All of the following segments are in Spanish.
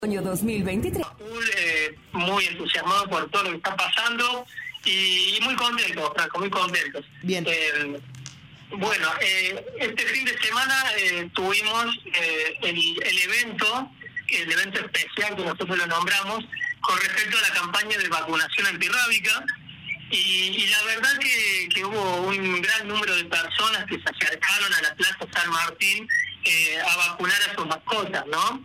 Año 2023. Muy entusiasmado por todo lo que está pasando y muy contentos, Franco, muy contentos. Bien. Este fin de semana tuvimos el evento especial que nosotros lo nombramos con respecto a la campaña de vacunación antirrábica y la verdad que hubo un gran número de personas que se acercaron a la Plaza San Martín a vacunar a sus mascotas, ¿no?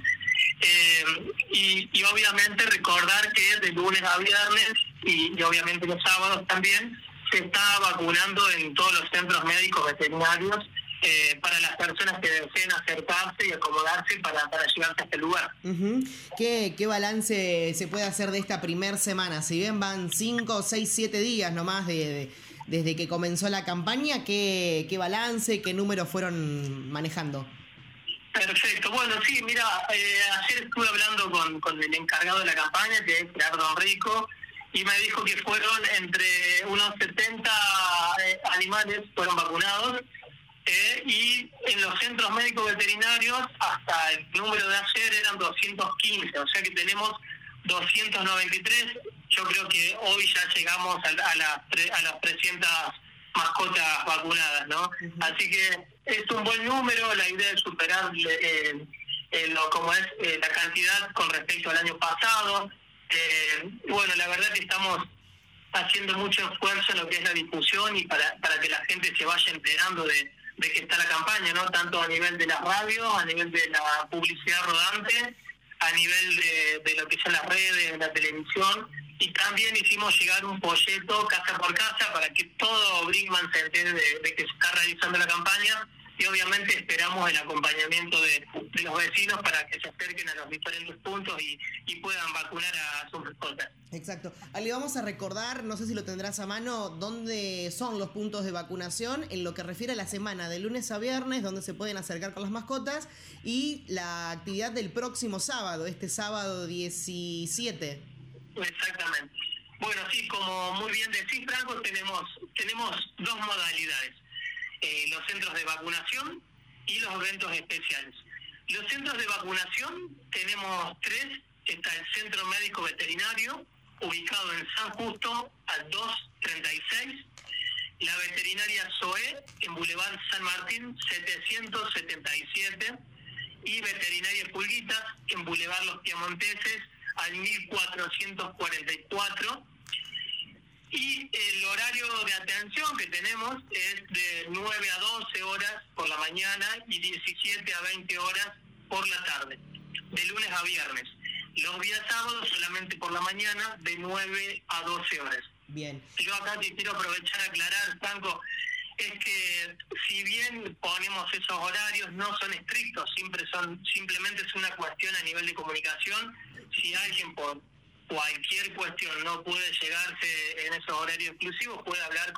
Y obviamente recordar que de lunes a viernes y obviamente los sábados también se está vacunando en todos los centros médicos veterinarios para las personas que deseen acercarse y acomodarse para llegarse a este lugar. Uh-huh. ¿Qué balance se puede hacer de esta primer semana? Si bien van 5, 6, 7 días nomás desde que comenzó la campaña, ¿qué balance, qué números fueron manejando? Perfecto. Bueno, sí, mira, ayer estuve hablando con el encargado de la campaña, que es Gerardo Enrico, y me dijo que fueron entre unos 70 animales fueron vacunados, y en los centros médicos veterinarios hasta el número de ayer eran 215, o sea que tenemos 293. Yo creo que hoy ya llegamos a las 300 mascotas vacunadas, ¿no? Uh-huh. Así que es un buen número. La idea es superar la cantidad con respecto al año pasado. Bueno, la verdad que estamos haciendo mucho esfuerzo en lo que es la difusión y para que la gente se vaya enterando de que está la campaña, ¿no? Tanto a nivel de las radios, a nivel de la publicidad rodante, a nivel de lo que son las redes, de la televisión. Y también hicimos llegar un folleto casa por casa para que todo Brinkmann se entere de que se está realizando la campaña, y obviamente esperamos el acompañamiento de los vecinos para que se acerquen a los diferentes puntos y puedan vacunar a sus mascotas. Exacto. Ale, vamos a recordar, no sé si lo tendrás a mano, dónde son los puntos de vacunación en lo que refiere a la semana de lunes a viernes, donde se pueden acercar con las mascotas, y la actividad del próximo sábado, este sábado 17. Exactamente. Bueno, sí, como muy bien decís, Franco, tenemos dos modalidades: los centros de vacunación y los eventos especiales. Los centros de vacunación tenemos 3. Está el Centro Médico Veterinario, ubicado en San Justo, al 236. La veterinaria Zoe, en Boulevard San Martín, 777. Y veterinaria Pulguitas, en Boulevard Los Piamonteses, al 1444. Y el horario de atención que tenemos es de 9 a 12 horas por la mañana y 17 a 20 horas por la tarde, de lunes a viernes. Los días sábados solamente por la mañana, de 9 a 12 horas. Bien. Yo acá te quiero aprovechar a aclarar, Franco, es que si bien ponemos esos horarios, no son estrictos, simplemente es una cuestión a nivel de comunicación. Si alguien por cualquier cuestión no puede llegarse en esos horarios exclusivos, puede hablar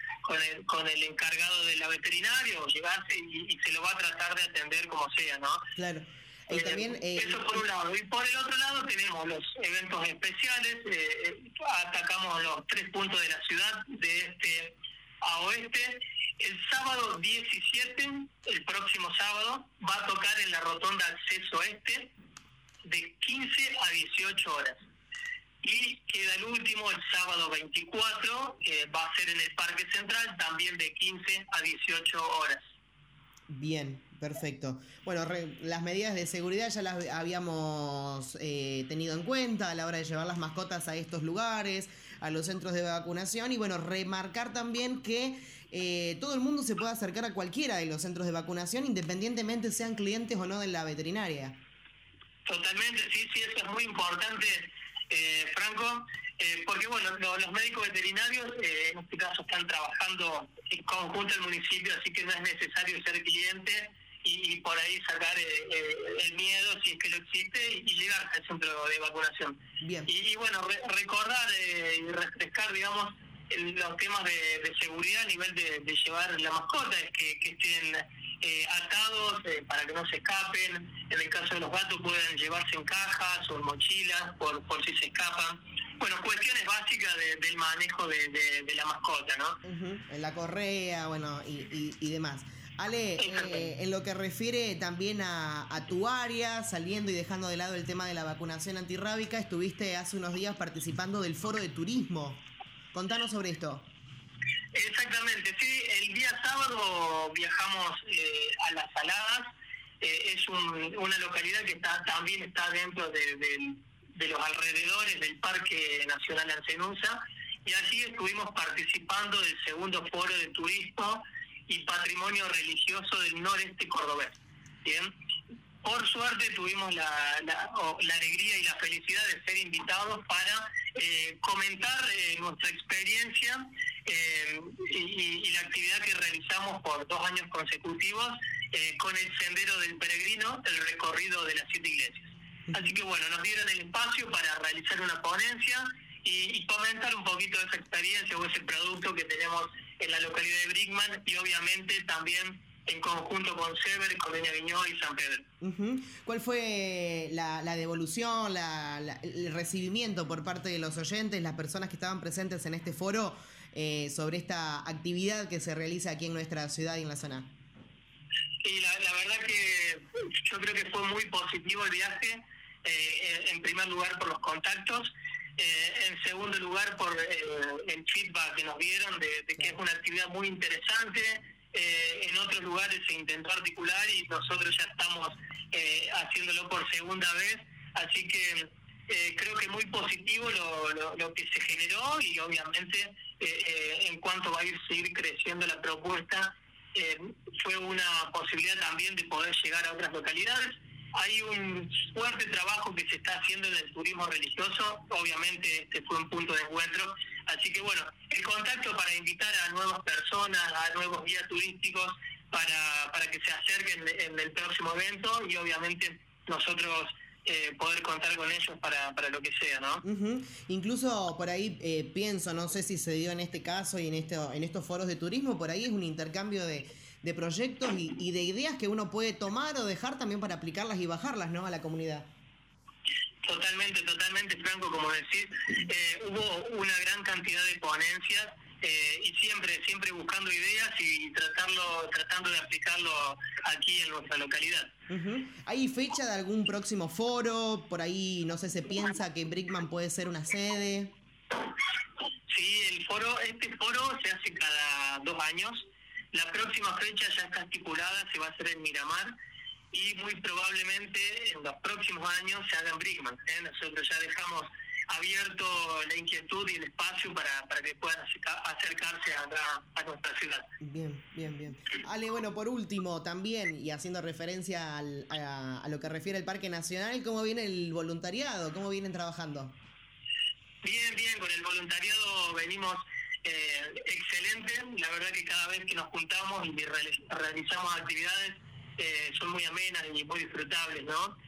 con el encargado de la veterinaria o llegarse y se lo va a tratar de atender como sea, ¿no? Claro. Y también, eso por un lado. Y por el otro lado tenemos los eventos especiales. Atacamos los 3 puntos de la ciudad, de este a oeste. El sábado 17, el próximo sábado, va a tocar en la rotonda Acceso Este de 15 a 18 horas. Y queda el último, el sábado 24, va a ser en el Parque Central, también de 15 a 18 horas. Bien, perfecto. Bueno, las medidas de seguridad ya las habíamos tenido en cuenta a la hora de llevar las mascotas a estos lugares, a los centros de vacunación, y bueno, remarcar también que todo el mundo se puede acercar a cualquiera de los centros de vacunación, independientemente sean clientes o no de la veterinaria. Totalmente, sí, eso es muy importante, Franco, porque bueno, los médicos veterinarios en este caso están trabajando en conjunto al municipio, así que no es necesario ser cliente y por ahí sacar el miedo, si es que lo existe, y llegar al centro de vacunación. Bien. Y bueno, recordar y refrescar, digamos, los temas de seguridad a nivel de llevar la mascota, es que estén atados para que no se escapen. En el caso de los gatos pueden llevarse en cajas o en mochilas por si se escapan. Bueno, cuestiones básicas del manejo de la mascota, ¿no? Uh-huh. En la correa, bueno, y demás. Ale, en lo que refiere también a tu área, saliendo y dejando de lado el tema de la vacunación antirrábica, estuviste hace unos días participando del Foro de Turismo. Contanos sobre esto. Exactamente, sí, el día sábado viajamos a Las Saladas, es una localidad que también está dentro de los alrededores del Parque Nacional Ancenusa, y allí estuvimos participando del segundo Foro de Turismo y Patrimonio Religioso del Noreste Cordobés. Bien, por suerte tuvimos la alegría y la felicidad de ser invitados para comentar nuestra experiencia y la actividad que realizamos por 2 años consecutivos con el Sendero del Peregrino, el recorrido de las 7 iglesias. Así que bueno, nos dieron el espacio para realizar una ponencia y comentar un poquito de esa experiencia o ese producto que tenemos en la localidad de Brinkmann, y obviamente también en conjunto con Sever, Colonia Viñó y San Pedro. ¿Cuál fue la devolución, el recibimiento por parte de los oyentes, las personas que estaban presentes en este foro, sobre esta actividad que se realiza aquí en nuestra ciudad y en la zona? Y la verdad que yo creo que fue muy positivo el viaje, en primer lugar por los contactos, en segundo lugar por el feedback que nos dieron de que es una actividad muy interesante. En otros lugares se intentó articular y nosotros ya estamos haciéndolo por segunda vez, así que creo que muy positivo lo que se generó, y obviamente en cuanto va a seguir creciendo la propuesta, fue una posibilidad también de poder llegar a otras localidades. Hay un fuerte trabajo que se está haciendo en el turismo religioso, obviamente este fue un punto de encuentro, así que bueno, el contacto para invitar a nuevas personas, a nuevos guías turísticos, para que se acerquen en el próximo evento, y obviamente nosotros poder contar con ellos para lo que sea, ¿no? Incluso por ahí pienso, no sé si se dio en este caso y en estos foros de turismo, por ahí es un intercambio de proyectos y de ideas que uno puede tomar o dejar también para aplicarlas y bajarlas, ¿no?, a la comunidad. Totalmente, Franco, como decís, hubo una gran cantidad de ponencias y siempre buscando ideas y tratando de aplicarlo aquí en nuestra localidad. ¿Hay fecha de algún próximo foro? Por ahí, no sé, se piensa que Brinkmann puede ser una sede. Sí, este foro se hace cada 2 años. La próxima fecha ya está estipulada, se va a hacer en Miramar, y muy probablemente en los próximos años se haga en Brinkmann. Nosotros ya dejamos abierto la inquietud y el espacio para que puedan acercarse acá a nuestra ciudad. Bien. Ale, bueno, por último también, y haciendo referencia a lo que refiere al Parque Nacional, ¿cómo viene el voluntariado? ¿Cómo vienen trabajando? Bien, con el voluntariado venimos excelente. La verdad que cada vez que nos juntamos y realizamos actividades son muy amenas y muy disfrutables, ¿no?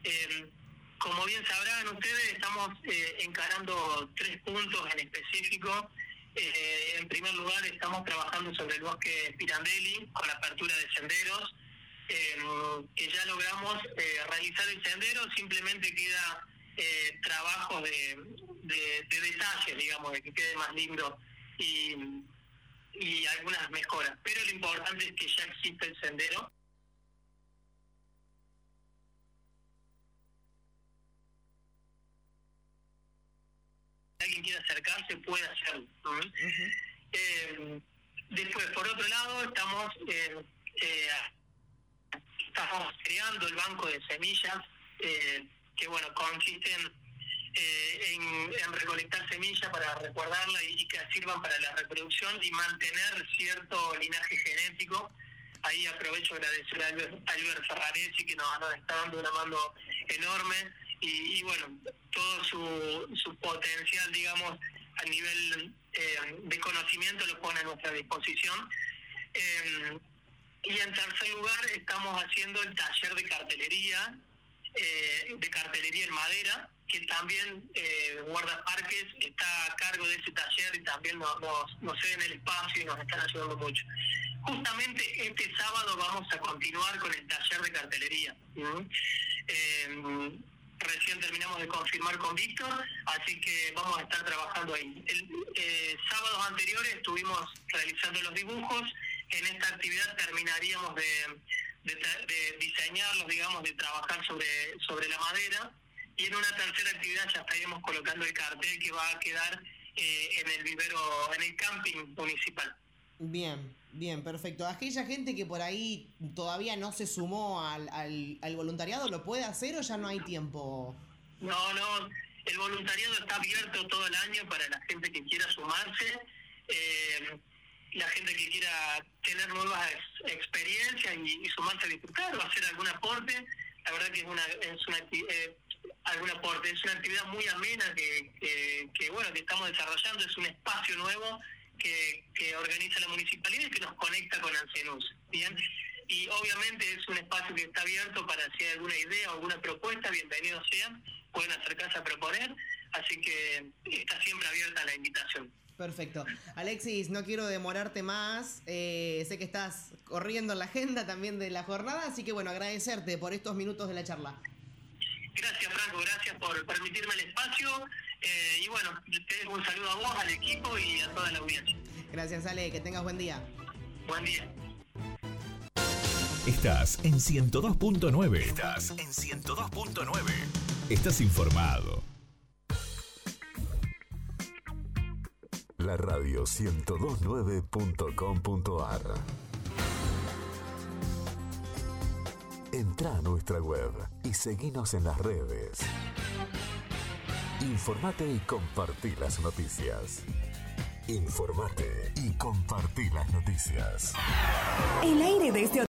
Como bien sabrán ustedes, estamos encarando 3 puntos en específico. En primer lugar, estamos trabajando sobre el bosque Pirandelli con la apertura de senderos, que ya logramos realizar el sendero, simplemente queda trabajo de detalles, digamos, de que quede más lindo y algunas mejoras. Pero lo importante es que ya existe el sendero. Si alguien quiere acercarse, puede hacerlo. Después, por otro lado, estamos creando el banco de semillas, que bueno, consiste en recolectar semillas para resguardarla y que sirvan para la reproducción y mantener cierto linaje genético. Ahí aprovecho agradecer a Albert Ferraresi, que nos está dando una mano enorme, y bueno, todo su potencial, digamos, a nivel de conocimiento lo pone a nuestra disposición. Y en tercer lugar, estamos haciendo el taller de cartelería en madera, que también Guardaparques está a cargo de ese taller y también nos ceden el espacio y nos están ayudando mucho. Justamente este sábado vamos a continuar con el taller de cartelería. Recién terminamos de confirmar con Víctor, así que vamos a estar trabajando ahí. Sábados anteriores estuvimos realizando los dibujos, en esta actividad terminaríamos de diseñarlos, digamos, de trabajar sobre la madera, y en una tercera actividad ya estaríamos colocando el cartel que va a quedar en el vivero, en el camping municipal. Bien, perfecto. Aquella gente que por ahí todavía no se sumó al voluntariado, ¿lo puede hacer o ya no hay tiempo? No, el voluntariado está abierto todo el año para la gente que quiera sumarse, la gente que quiera tener nuevas experiencias y sumarse a disfrutar o hacer algún aporte. La verdad que algún aporte, es una actividad muy amena que bueno, que estamos desarrollando, es un espacio nuevo que organiza la municipalidad y que nos conecta con Ancenús, ¿bien? Y obviamente es un espacio que está abierto para si hay alguna idea o alguna propuesta, bienvenidos sean, pueden acercarse a proponer, así que está siempre abierta la invitación. Perfecto. Alexis, no quiero demorarte más, sé que estás corriendo en la agenda también de la jornada, así que bueno, agradecerte por estos minutos de la charla. Gracias, Franco, gracias por permitirme el espacio, y bueno, te dejo un saludo a vos, al equipo y a toda la audiencia. Gracias, Ale, que tengas buen día. Buen día. Estás en 102.9. Estás informado. La radio 1029.com.ar. Entra a nuestra web y seguinos en las redes. Informate y compartí las noticias. Informate y compartí las noticias. El aire de este